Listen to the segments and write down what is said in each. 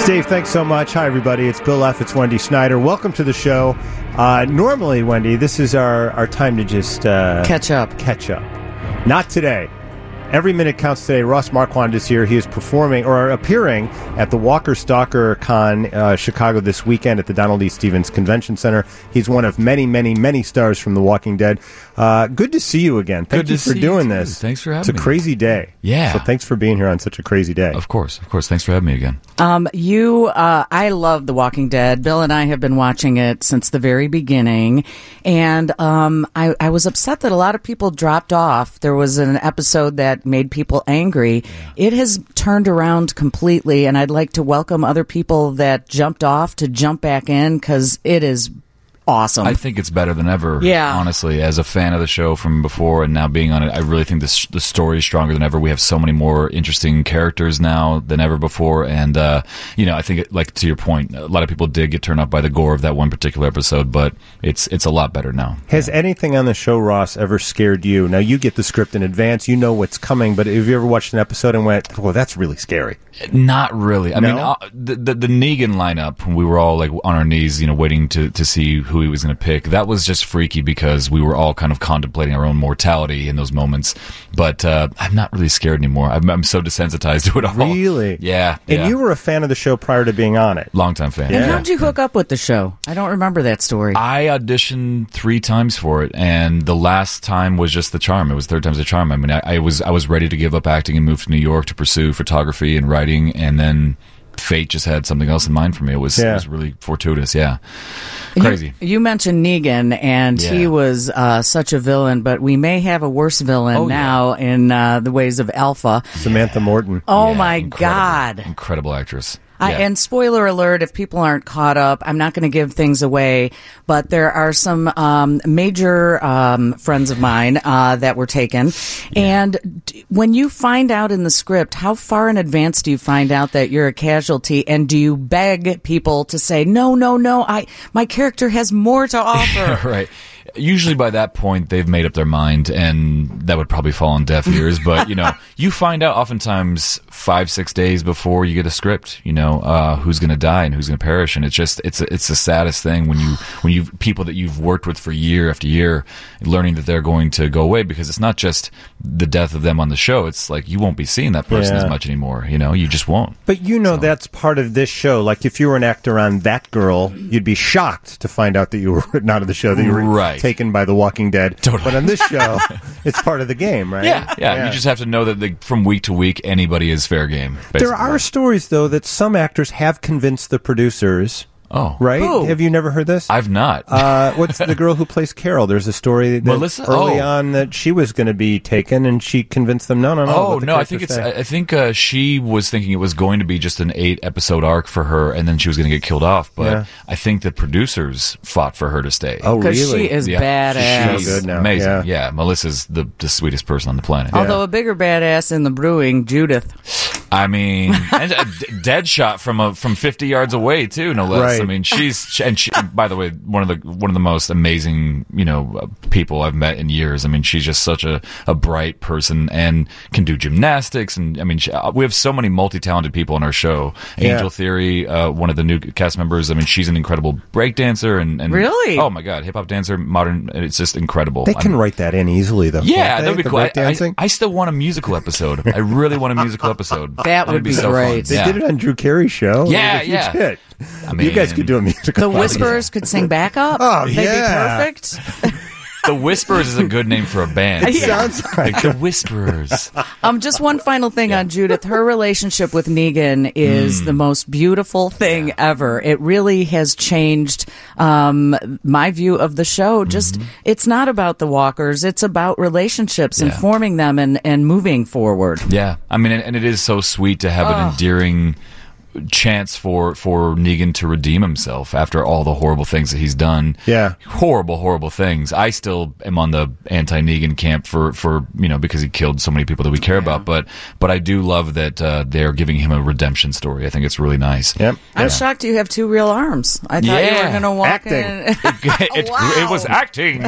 Dave, thanks so much. Hi, everybody. It's Bill F. It's Wendy Snyder. Welcome to the show. Normally, Wendy, this is our time to just... Catch up. Not today. Every minute counts today. Ross Marquand is here. He is performing or appearing at the Walker Stalker Con Chicago this weekend at the Donald E. Stevens Convention Center. He's one of many, many, many stars from The Walking Dead. Good to see you again. Thank you for doing this. Thanks for having me. It's a crazy day. Yeah. So thanks for being here on such a crazy day. Of course. Thanks for having me again. I love The Walking Dead. Bill and I have been watching it since the very beginning. And I was upset that a lot of people dropped off. There was an episode that made people angry. Yeah. It has turned around completely, and I'd like to welcome other people that jumped off to jump back in because it is awesome. I think it's better than ever. Yeah. Honestly, as a fan of the show from before and now being on it, I really think the story is stronger than ever. We have so many more interesting characters now than ever before, and I think like to your point, a lot of people did get turned off by the gore of that one particular episode, but it's a lot better now. Has anything on the show, Ross, ever scared you? Now you get the script in advance, you know what's coming, but have you ever watched an episode and went, "Well, that's really scary"? Not really. I mean, the Negan lineup, when we were all like on our knees, waiting to see who he was going to pick, that was just freaky because we were all kind of contemplating our own mortality in those moments. But I'm not really scared anymore. I'm so desensitized to it all. Really? Yeah. And you were a fan of the show prior to being on it. Long-time fan. And how'd you hook up with the show? I don't remember that story. I auditioned 3 times for it, and the last time was just the charm. It was 3rd time's the charm. I mean, I was ready to give up acting and move to New York to pursue photography and writing, and then fate just had something else in mind for me. It was really fortuitous. Yeah. Crazy. You mentioned Negan, and he was such a villain, but we may have a worse villain now in the ways of Alpha. Samantha Morton. Oh, my God. Incredible actress. And spoiler alert, if people aren't caught up, I'm not going to give things away, but there are some major friends of mine that were taken. Yeah. And when you find out in the script, how far in advance do you find out that you're a casualty? And do you beg people to say, no, my character has more to offer? Right. Usually by that point, they've made up their mind, and that would probably fall on deaf ears. But, you find out oftentimes 5-6 days before you get a script, who's going to die and who's going to perish. And it's the saddest thing when you people that you've worked with for year after year, learning that they're going to go away, because it's not just the death of them on the show. It's like you won't be seeing that person as much anymore. You just won't. But that's part of this show. Like if you were an actor on That Girl, you'd be shocked to find out that you were not on the show, that you were taken by The Walking Dead. Totally. But on this show, it's part of the game, right? Yeah. You just have to know that from week to week, anybody is fair game. Basically. There are stories, though, that some actors have convinced the producers. Oh. Right? Who? Have you never heard this? I've not. What's the girl who plays Carol? There's a story that Melissa? early on that she was going to be taken, and she convinced them, no. Oh, no, I think she was thinking it was going to be just an 8-episode arc for her, and then she was going to get killed off. But I think the producers fought for her to stay. Oh, really? Because she is badass. She's so good now. Amazing. Yeah, Melissa's the sweetest person on the planet. Although a bigger badass in the brewing, Judith. I mean, and a dead shot from 50 yards away too, no less. Right. I mean, she, by the way, one of the most amazing, people I've met in years. I mean, she's just such a bright person and can do gymnastics. And I mean, we have so many multi-talented people on our show. Angel Theory, one of the new cast members. I mean, she's an incredible breakdancer and really, oh my God, hip hop dancer, modern. It's just incredible. They can write that in easily, though. Yeah, that would be cool. I still want a musical episode. I really want a musical episode. That would be so great. They did it on Drew Carey's show. Yeah, it was a huge hit. I mean, you guys could do a musical. The Whisperers could sing backup. Oh, They'd be perfect. The Whisperers is a good name for a band. It sounds like The Whisperers. Just one final thing on Judith. Her relationship with Negan is the most beautiful thing ever. It really has changed my view of the show. Just it's not about the walkers. It's about relationships and forming them and moving forward. Yeah. I mean, and it is so sweet to have an endearing chance for Negan to redeem himself after all the horrible things that he's done. Yeah. Horrible things. I still am on the anti-Negan camp for because he killed so many people that we care about, but I do love that they're giving him a redemption story. I think it's really nice. Yep. I'm shocked you have 2 real arms. I thought you were going to walk in. It was acting.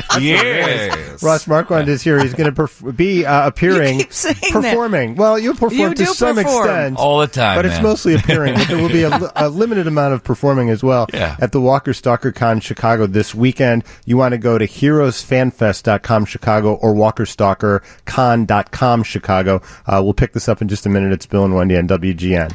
Yes. Ross Marquand is here. He's going to be appearing, you keep saying performing. That. Well, you perform to some extent all the time, but it's mostly mostly appearing, but there will be a limited amount of performing as well at the Walker Stalker Con Chicago this weekend. You want to go to heroesfanfest.com Chicago or walkerstalkercon.com Chicago. We'll pick this up in just a minute. It's Bill and Wendy on WGN.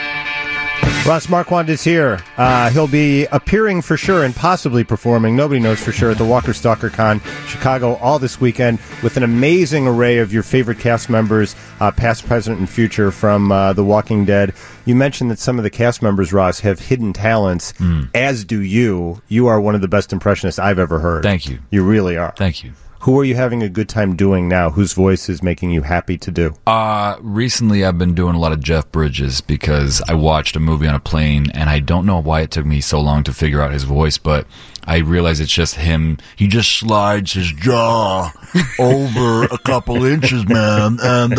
Ross Marquand is here. He'll be appearing for sure and possibly performing, nobody knows for sure, at the Walker Stalker Con Chicago all this weekend with an amazing array of your favorite cast members, past, present, and future from The Walking Dead. You mentioned that some of the cast members, Ross, have hidden talents, as do you. You are one of the best impressionists I've ever heard. Thank you. You really are. Thank you. Who are you having a good time doing now? Whose voice is making you happy to do? Recently I've been doing a lot of Jeff Bridges because I watched a movie on a plane, and I don't know why it took me so long to figure out his voice, but I realize it's just him. He just slides his jaw over a couple inches, man. And,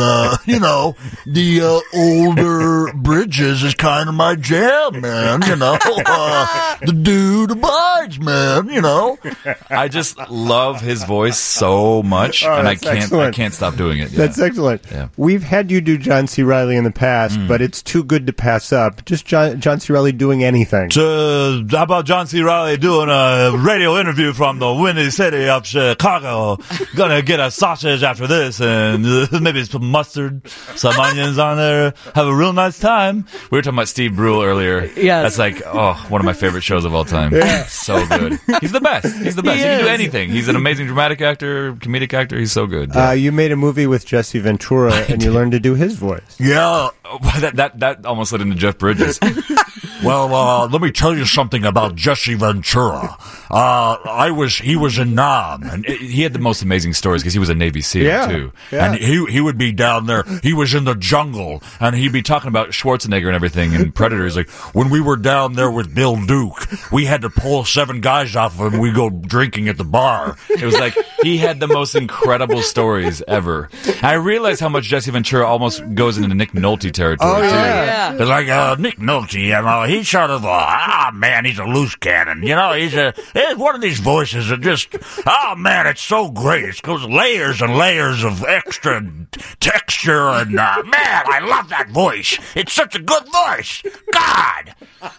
the older Bridges is kind of my jam, man. The dude abides, man, I just love his voice so much, and I can't stop doing it. Yeah. That's excellent. Yeah. We've had you do John C. Reilly in the past, but it's too good to pass up. Just John C. Reilly doing anything. How about John C. Reilly doing a radio interview from the Windy City of Chicago? Gonna get a sausage after this, and maybe some mustard, some onions on there. Have a real nice time. We were talking about Steve Brule earlier. Yes. That's like, one of my favorite shows of all time. Yeah. So good. He's the best. He can do anything. He's an amazing dramatic actor, comedic actor. He's so good. Yeah. You made a movie with Jesse Ventura, and you learned to do his voice. Yeah. That almost led into Jeff Bridges. Well, let me tell you something about Jesse Ventura. He was in Nam, and He had the most amazing stories because he was a Navy SEAL too. Yeah. and he would be down there. He was in the jungle, And he'd be talking about Schwarzenegger and everything and Predator. He's like, when we were down there with Bill Duke, we had to pull 7 guys off of him. We go drinking at the bar. it was like he had the most incredible stories ever. I realized how much Jesse Ventura almost goes into Nick Nolte territory too. Yeah. It's like Nick Nolte, he's sort of man, he's a loose cannon. He's one of these voices that just, it's so great. It goes layers and layers of extra texture, and man, I love that voice. It's such a good voice. God,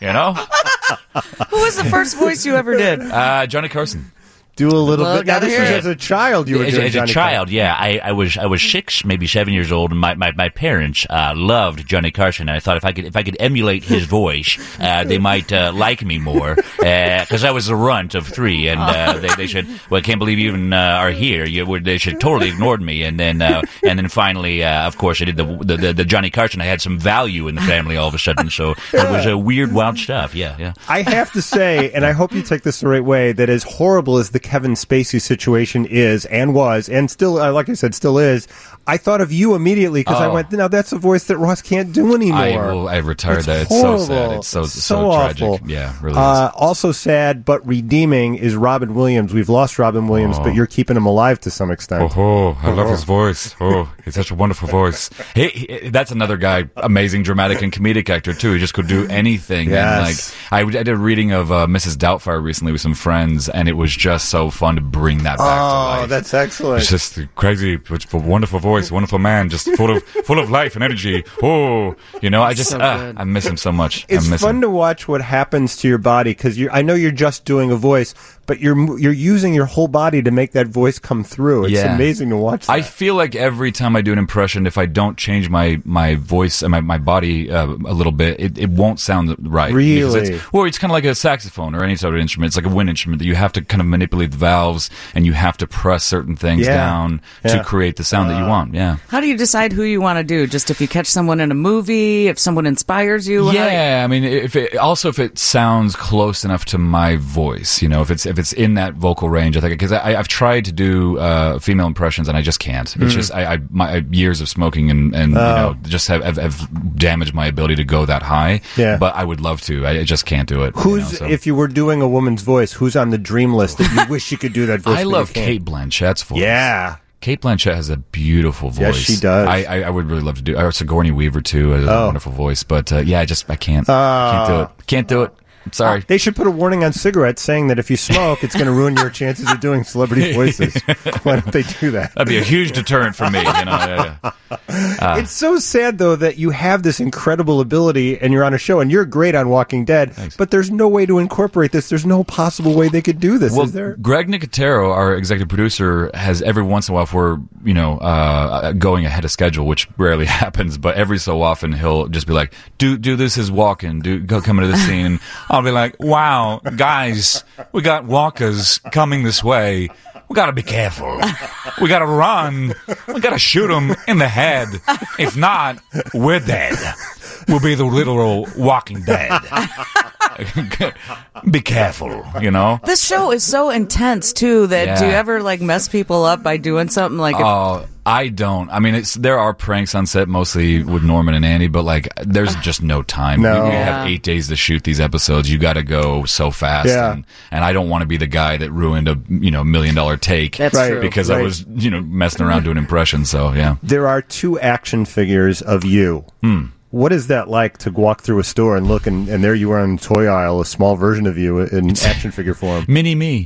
Who was the first voice you ever did? Johnny Carson. Do a little Well, bit. Now, gotta this hear was it. as a child you were doing As a Johnny child, yeah. I was 6, maybe 7 years old, and my parents loved Johnny Carson, and I thought if I could emulate his voice, they might like me more, because I was the runt of 3, and they said, "Well, I can't believe you even are here." They should totally ignored me, and then finally, of course, I did the Johnny Carson. I had some value in the family all of a sudden, so it was a weird, wild stuff. Yeah. I have to say, and I hope you take this the right way, that as horrible as the Kevin Spacey situation is and was, and still, like I said, still is, I thought of you immediately because I went, now that's a voice that Ross can't do anymore. I retired It's that. horrible. It's so sad. It's so awful. tragic. Yeah, really is. Also sad but redeeming is Robin Williams. We've lost Robin Williams, but you're keeping him alive to some extent. I love his voice. He's such a wonderful voice. That's another guy, amazing dramatic and comedic actor too. He just could do anything. Yes. And I did a reading of Mrs. Doubtfire recently with some friends, and it was just so fun to bring that back to life. Oh, that's excellent. It's just crazy, wonderful voice, wonderful man, just full of life and energy. I miss him so much. It's I miss fun him. to watch what happens to your body because I know you're just doing a voice, but you're using your whole body to make that voice come through. It's amazing to watch that. I feel like every time I do an impression, if I don't change my voice and my body a little bit, it won't sound right. Really? It's kind of like a saxophone or any sort of instrument. It's like a wind instrument that you have to kind of manipulate the valves and you have to press certain things down to create the sound that you want. Yeah. How do you decide who you want to do? Just if you catch someone in a movie, if someone inspires you? Yeah, I mean, if it sounds close enough to my voice, if it's in that vocal range, I think, because I've tried to do female impressions and I just can't. It's just my years of smoking and just have damaged my ability to go that high. Yeah. But I would love to. I just can't do it. If you were doing a woman's voice, who's on the dream list that you wish you could do that voice? I but love you can't? Kate Blanchett's voice. Yeah. Kate Blanchett has a beautiful voice. Yes, she does. I would really love to do. Or Sigourney Weaver too has a wonderful voice. But I can't. Can't do it. Can't do it. Sorry. They should put a warning on cigarettes saying that if you smoke, it's going to ruin your chances of doing celebrity voices. Why don't they do that? That'd be a huge deterrent for me. It's so sad, though, that you have this incredible ability and you're on a show and you're great on Walking Dead, but there's no way to incorporate this. There's no possible way they could do this, Well, is there? Greg Nicotero, our executive producer, has every once in a while, if we're going ahead of schedule, which rarely happens, but every so often he'll just be like, "Do this as walking, go come into the scene." And I'll be like, "Wow, guys, we got walkers coming this way. We got to be careful. We got to run. We got to shoot them in the head. If not, we're dead. We'll be the literal Walking Dead." Be careful, This show is so intense too that Yeah. do you ever mess people up by doing something like? Oh, I don't. I mean, there are pranks on set, mostly with Norman and Andy, but there's just no time. No. We have 8 days to shoot these episodes. You got to go so fast, Yeah. and I don't want to be the guy that ruined a $1 million take. That's Right. true. Because I was messing around doing impressions. So yeah. There are 2 action figures of you. What is that like to walk through a store and look, and there you are on the toy aisle, a small version of you in action figure form? Mini me.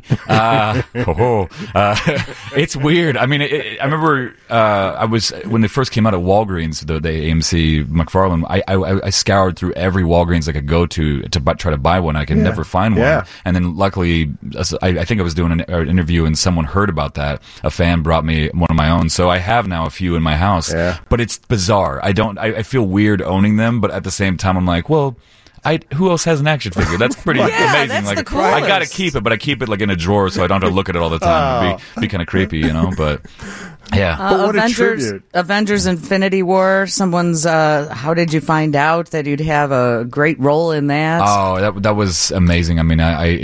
It's weird. I mean, I remember when they first came out at Walgreens, the AMC McFarlane, I scoured through every Walgreens I could go to try to buy one. I could never find one. Yeah. And then luckily, I think I was doing an interview and someone heard about that. A fan brought me one of my own. So I have now a few in my house. Yeah. But it's bizarre. I feel weird owning them, but at the same time, I'm like, well, who else has an action figure? That's pretty Yeah, amazing. that's the coolest. I gotta keep it, but I keep it in a drawer so I don't have to look at it all the time. It'd be kind of creepy, But yeah, But what a tribute. Avengers Infinity War. Someone's. How did you find out that you'd have a great role in that? oh, that was amazing. I mean,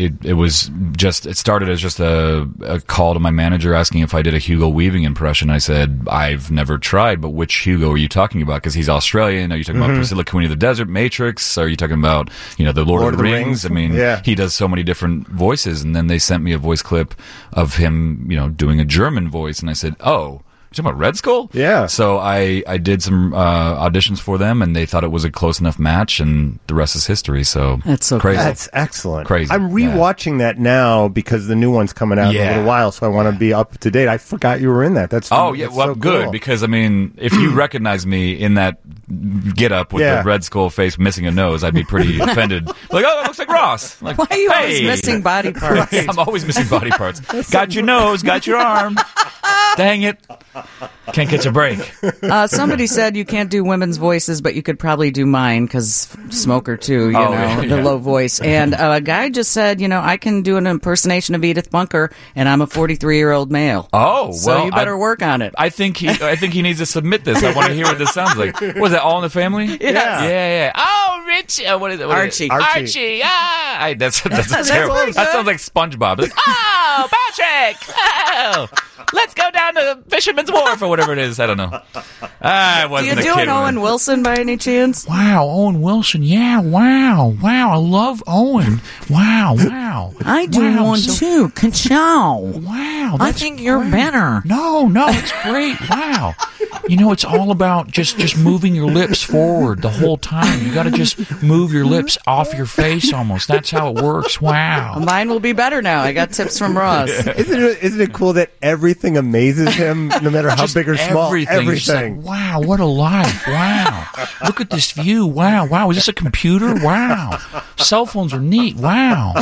it started as just a call to my manager asking if I did a Hugo Weaving impression. I said I've never tried, but which Hugo are you talking about? Because he's Australian. Are you talking about Priscilla, Queen of the Desert, Matrix? Are you talking about the Lord of the Rings? I mean, he does so many different voices. And then they sent me a voice clip of him, doing a German voice, and I said, "Oh, you're talking about Red Skull?" Yeah. So I did some auditions for them, and they thought it was a close enough match, and the rest is history. So That's so crazy. That's excellent. Crazy. I'm rewatching that now because the new one's coming out in a Yeah. little while, so I want to be up to date. I forgot you were in that. That's Oh yeah, that's well, so good cool. because I mean, if you recognize me in that get up with Yeah. the Red Skull face missing a nose, I'd be pretty offended. Like, oh, that looks like Ross. Like, Why are you always hey. missing body parts? I'm always missing body parts. Got your nose, got your arm. Dang it. Can't catch a break. Somebody said you can't do women's voices, but you could probably do mine because smoker too, you Oh, know, yeah. the low voice. And a guy just said, I can do an impersonation of Edith Bunker, and I'm a 43-year-old male. Oh, So well, you better work on it. I think he needs to submit this. I want to hear what this sounds like. Was that All in the Family? Yeah. Yeah. Oh, Rich. What is it? Archie. Archie. Ah, that's terrible. pretty That good. sounds like SpongeBob. Like, oh, Patrick. Oh, let's go down to Fisherman's Wharf or whatever it is. I don't know. I Do wasn't you a do kid an Owen Wilson by any chance? Wow, Owen Wilson. Yeah, wow. I love Owen. Wow. I do Wow, one so- too. Ka-chow. Wow. I that's think you're great. better. No, it's great. Wow. It's all about just moving your lips forward the whole time. You got to just move your lips off your face almost. That's how it works. Wow. Mine will be better now. I got tips from Ross. Isn't it cool that everything amazes him, no matter how Just big or small? everything. Just like, wow, what a life. Wow. Look at this view. Wow. Is this a computer? Wow. Cell phones are neat. Wow.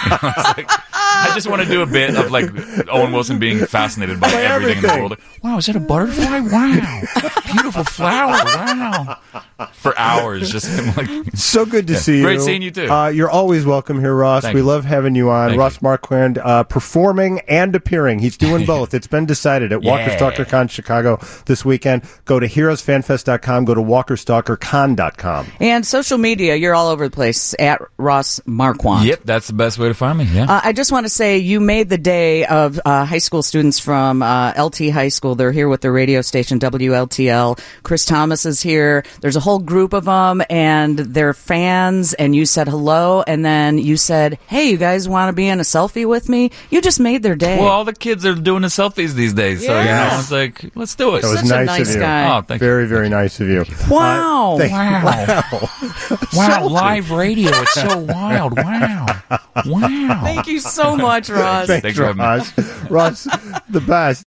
I just want to do a bit of like Owen Wilson being fascinated by everything in the world Wow, is that a butterfly? Wow. Beautiful flower. Wow. for hours. Just him like So good to see you. Great seeing you, too. You're always welcome here, Ross. Thank we you. love having you on. Thank Ross Marquand, performing and appearing. He's doing both. It's been decided at Walker Stalker Con Chicago this weekend. Go to heroesfanfest.com. Go to walkerstalkercon.com. And social media, you're all over the place at Ross Marquand. Yep, that's the best way to find me. Yeah. I just want to say you made the day of high school students from LT High School. They're here with their radio station, WLTL. Chris Thomas is here. There's a whole group of them, and they're fans, and you said hello, and then you said, hey, you guys want to be in a selfie with me? You just made their day. Well, all the kids are doing the selfies these days, so Yes. it's like, let's do it. That was Such a nice nice of you. guy. Oh, thank you. Very, very nice of you. Wow. Wow, live radio. It's so wild. Wow. Wow. Thank you so much, Ross. Thanks, Thanks for having me. Ross. Ross, the best.